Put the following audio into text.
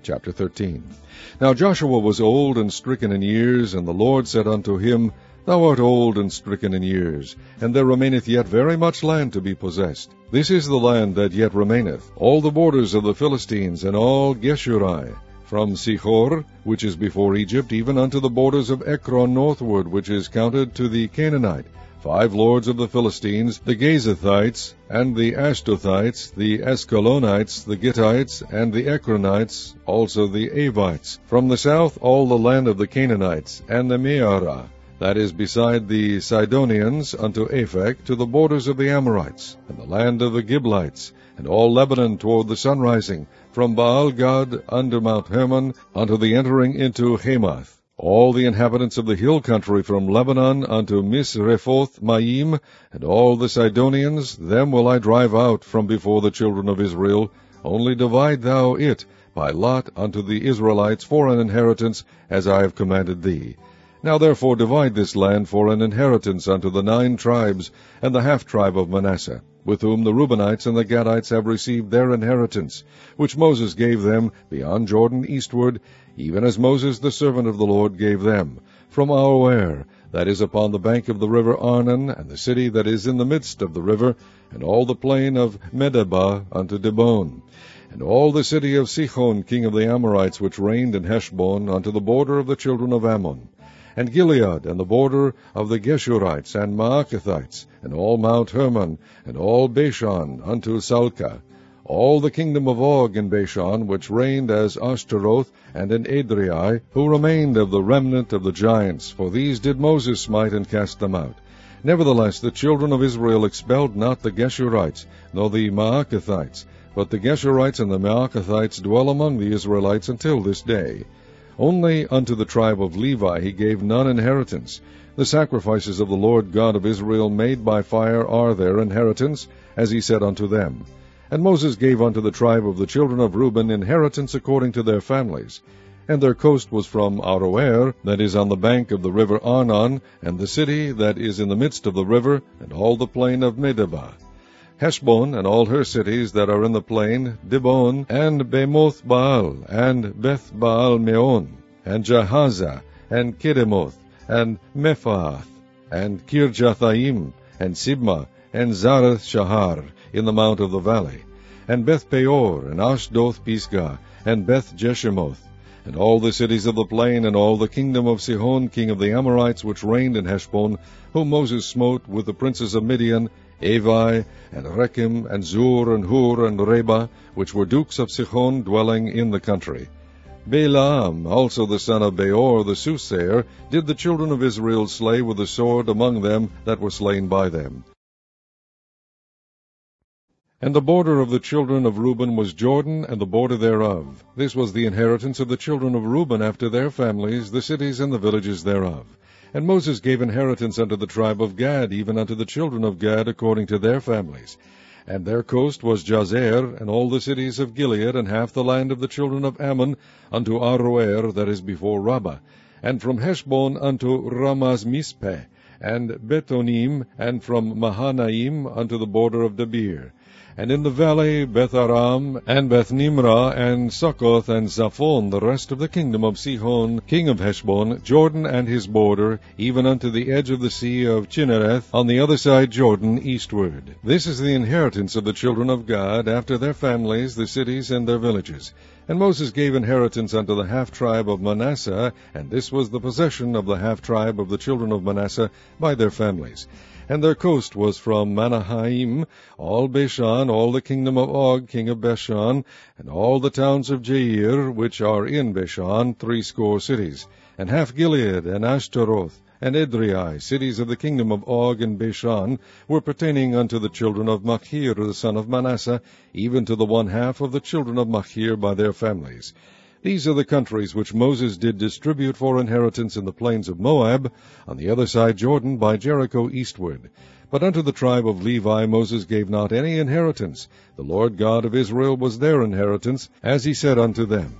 Chapter 13. Now Joshua was old and stricken in years, and the Lord said unto him, Thou art old and stricken in years, and there remaineth yet very much land to be possessed. This is the land that yet remaineth, all the borders of the Philistines, and all Geshuri, from Sihor, which is before Egypt, even unto the borders of Ekron northward, which is counted to the Canaanite. 5 lords of the Philistines, the Gazathites, and the Ashdothites, the Askelonites, the Gittites, and the Ekronites, also the Avites. From the south all the land of the Canaanites, and the Mearah, that is beside the Sidonians, unto Aphek, to the borders of the Amorites, and the land of the Giblites, and all Lebanon toward the sunrising, from Baal-gad under Mount Hermon, unto the entering into Hamath. All the inhabitants of the hill country from Lebanon unto Misrephoth Maim, and all the Sidonians, them will I drive out from before the children of Israel. Only divide thou it by lot unto the Israelites for an inheritance, as I have commanded thee. Now therefore divide this land for an inheritance unto the 9 tribes, and the half-tribe of Manasseh, with whom the Reubenites and the Gadites have received their inheritance, which Moses gave them beyond Jordan eastward, even as Moses the servant of the Lord gave them, from Aroer, that is upon the bank of the river Arnon, and the city that is in the midst of the river, and all the plain of Medeba unto Dibon, and all the city of Sihon king of the Amorites, which reigned in Heshbon, unto the border of the children of Ammon, and Gilead, and the border of the Geshurites and Maacathites, and all Mount Hermon, and all Bashan unto Salcah, all the kingdom of Og in Bashan, which reigned as Ashtaroth, and in Adriai, who remained of the remnant of the giants, for these did Moses smite and cast them out. Nevertheless the children of Israel expelled not the Geshurites, nor the Maacathites, but the Geshurites and the Maacathites dwell among the Israelites until this day. Only unto the tribe of Levi he gave none inheritance. The sacrifices of the Lord God of Israel made by fire are their inheritance, as he said unto them. And Moses gave unto the tribe of the children of Reuben inheritance according to their families. And their coast was from Aroer, that is on the bank of the river Arnon, and the city that is in the midst of the river, and all the plain of Medeba. Heshbon, and all her cities that are in the plain, Dibon, and Bemoth Baal, and Beth Baal Meon, and Jahaza, and Kedemoth, and Mephaath, and Kirjathaim, and Sibma, and Zareth Shahar, in the mount of the valley, and Beth Peor, and Ashdoth Pisgah, and Beth Jeshimoth, and all the cities of the plain, and all the kingdom of Sihon king of the Amorites, which reigned in Heshbon, whom Moses smote with the princes of Midian, Avi, and Rechem, and Zur, and Hur, and Reba, which were dukes of Sihon, dwelling in the country. Balaam also the son of Beor the soothsayer did the children of Israel slay with the sword among them that were slain by them. And the border of the children of Reuben was Jordan, and the border thereof. This was the inheritance of the children of Reuben after their families, the cities and the villages thereof. And Moses gave inheritance unto the tribe of Gad, even unto the children of Gad, according to their families. And their coast was Jazer, and all the cities of Gilead, and half the land of the children of Ammon, unto Aroer, that is before Rabbah, and from Heshbon unto Ramaz-Mizpeh, and Betonim, and from Mahanaim unto the border of Debir. And in the valley Beth-aram, and Beth-nimrah, and Succoth, and Zaphon, the rest of the kingdom of Sihon, king of Heshbon, Jordan and his border, even unto the edge of the sea of Chinnereth, on the other side Jordan, eastward. This is the inheritance of the children of Gad, after their families, the cities and their villages. And Moses gave inheritance unto the half-tribe of Manasseh, and this was the possession of the half-tribe of the children of Manasseh by their families. And their coast was from Manahaim, all Bashan, all the kingdom of Og, king of Bashan, and all the towns of Jair, which are in Bashan, 60 cities, and half Gilead, and Ashtaroth, and Edrei, cities of the kingdom of Og and Bashan, were pertaining unto the children of Machir, the son of Manasseh, even to the 1/2 of the children of Machir by their families. These are the countries which Moses did distribute for inheritance in the plains of Moab, on the other side Jordan, by Jericho eastward. But unto the tribe of Levi Moses gave not any inheritance. The Lord God of Israel was their inheritance, as he said unto them.